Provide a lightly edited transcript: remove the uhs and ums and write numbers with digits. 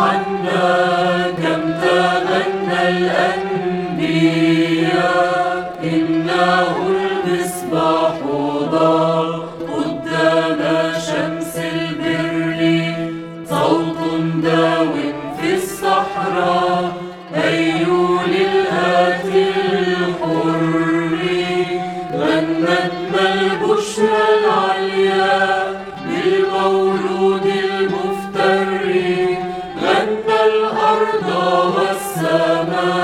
يوحنا كم تغنى الأنبياء، إنه المصباح ضاء قدام شمس البر، صوت داو في الصحراء، أيول الآتي الحر، غنتنا البشرى العليا بالمولود المفتر، غنى الأرض والسماء